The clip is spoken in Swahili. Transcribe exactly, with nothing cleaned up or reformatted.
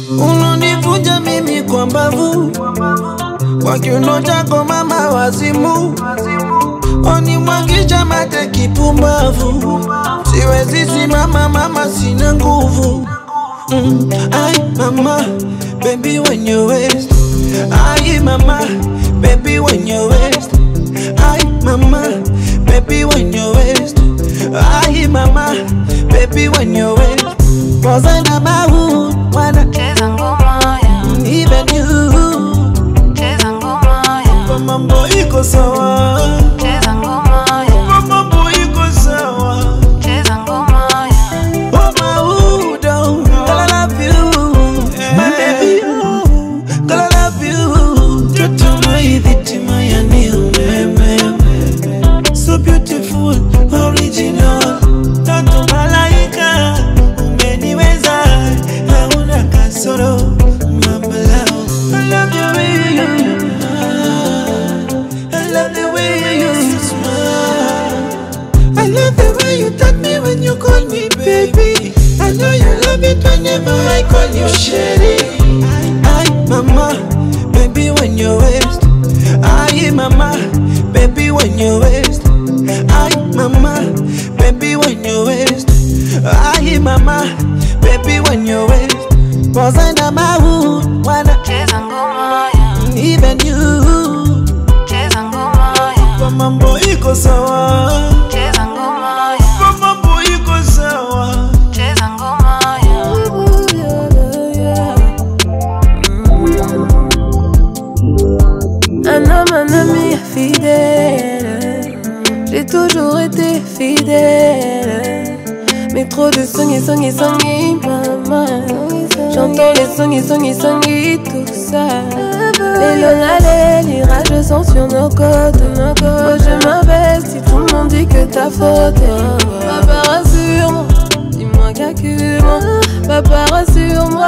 Unanivuja mimi kwa mbavu, kwa kiuno chako mama wazimu. Onimwagisha mate kipumbavu, siwezi simama mama sina nguvu. mm. Ay mama, baby when you waste. Ay mama, baby when you waste. Ay mama, baby when you waste. Ay mama, baby when you waste. Cause I know my hood, wanna cheza ngoma ya even you. cheza ngoma ya Kwa mambo iko sawa, cheza ngoma ya kwa mambo iko sawa. cheza ngoma ya Oh my hood, oh, girl I love you, my baby, oh, girl I love you. Toto maidhiti mayani umeme, so beautiful, original. Toto malaika, umeniweza, hauna kasoro, mama lao. I love the way you smile, I love the way you smile, I love the way you touch me when you call me baby. I know you love it whenever I call you Sherry. Ay mama, baby when you waste. Ay mama, baby when you waste. Ay mama, baby when you waste. Ay mama, baby when you waste. Cause I know my hood, wanna cheza ngoma ya even you. cheza ngoma ya Kwa mambo iko sawa, cheza ngoma ya kwa mambo iko sawa. cheza ngoma ya Un homme, un ami fidèle. J'ai toujours été fidèle. Mais trop de songi, songi, songi, maman. J'entends les songi, songi, songi, tout ça. Les lonales, les rage sont sur nos côtes. Moi je m'abaisse si tout le monde dit que ta faute. Papa rassure-moi, dis-moi calcule-moi. Papa rassure-moi.